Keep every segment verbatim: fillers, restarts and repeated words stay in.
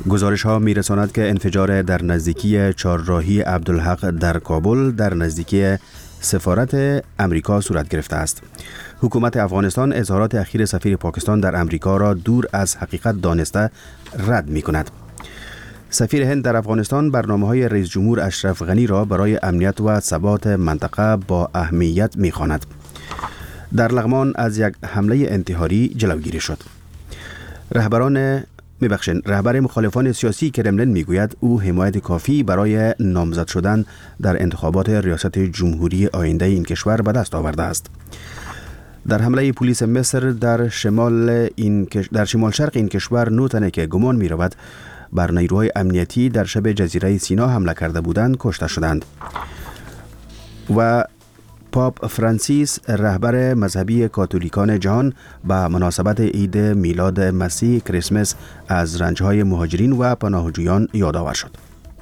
گزارش ها می رساند که انفجار در نزدیکی چهارراهی عبدالحق در کابل در نزدیکی سفارت امریکا صورت گرفته است. حکومت افغانستان اظهارات اخیر سفیر پاکستان در امریکا را دور از حقیقت دانسته رد می کند. سفیر هند در افغانستان برنامه‌های رئیس جمهور اشرف غنی را برای امنیت و ثبات منطقه با اهمیت می خواند. در لغمان از یک حمله انتحاری جلوگیری شد. رهبران میبخشن رهبر مخالفان سیاسی کرملین میگوید او حمایت کافی برای نامزد شدن در انتخابات ریاست جمهوری آینده این کشور به دست آورده است. در حمله پلیس مصر در شمال این در شمال شرق این کشور نه تنه که گمان می رود بر نیروهای امنیتی در شب جزیره سینا حمله کرده بودند کشته شدند. و پاپ فرانسیس رهبر مذهبی کاتولیکان جهان به مناسبت عید میلاد مسیح کریسمس از رنجهای مهاجرین و پناهجویان یادآور شد.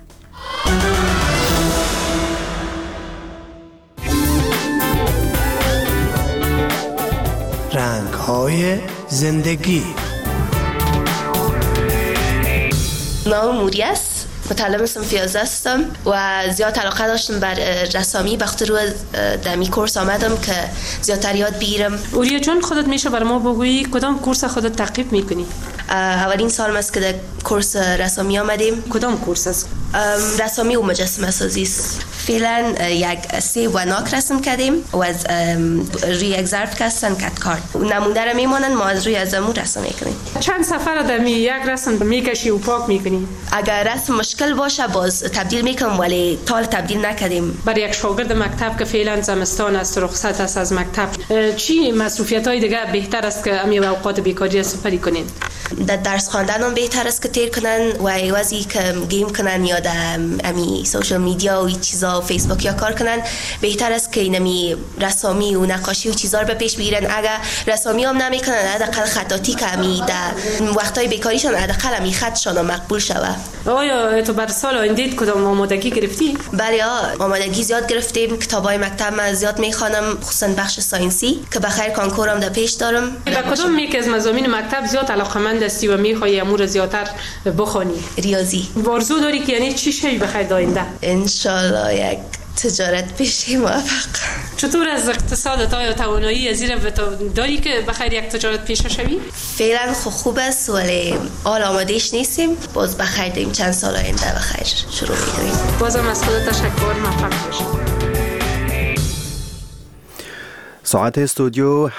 رنگ‌های زندگی. نام موری است. متعلم صنف یازده هستم و زیاد علاقه داشتم بر رسامی. وقتی رو دمی کورس آمدم که زیادتر یاد بگیرم. اوریا جان، خودت میشه بر ما بگویی کدام کورس خودت تعقیب میکنی؟ اولین سال است که در کورس رسامی آمدیم. کدام کورس است؟ رسامی و مجسمه سازی است. فعلا یک سیب و ناک رسم کردیم و از روی یک ظرف کستن کت کارت نمونده را میمانند، ما از روی از امون رسم میکنیم. چند سفر دمی یک رسم میکشی و پاک میکنی؟ اگر رسم مشکل باشه باز تبدیل میکنم، ولی تال تبدیل نکردیم. برای یک شاگرد مکتب که فعلا زمستان است، رخصت است از مکتب، چی مصروفیت های دیگه بهتر است که امی اوقات بیکاری سپری کنین؟ در درس خواندن هم بهتر است که تیر کنن و عوضی که گیم کنن یا در امی سوشال میدیا و چیزا فیسبوک یا کار کنن، بهتر است که اینمی رسامی و نقاشی و چیزا رو به پیش بگیرن. اگر رسامی هم نمیکنن، حداقل خطاطی که امی در وقتای بیکاریشون حداقل امی خطشون مقبول شوه. آیا تو بر سال آینده کدام آمادگی گرفتی؟ بله، آمادگی زیاد گرفتیم. کتابای مکتب من زیاد میخوانم، خصوصا بخش ساینسی که بخیر کانکورم در پیش دارم. به کدام یک از مضامین مکتب زیاد علاقه‌مند هستی و میخوای امور زیادتر بخوانی؟ ریاضی. ورزو داری که یعنی چی شی بخیر داینده؟ ان شاء الله یک تجارت پیشی موفق. چطور از اقتصادت آیا توانایی از این داری که بخیر یک تجارت پیشه شوی؟ فعلا خو خوب است ولی حال آمادهش نیستیم. باز بخیر داریم چند سال آینده بخیر شروع می‌کنیم. بازم از خودت تشکر، موفق باشی. ساعت استودیو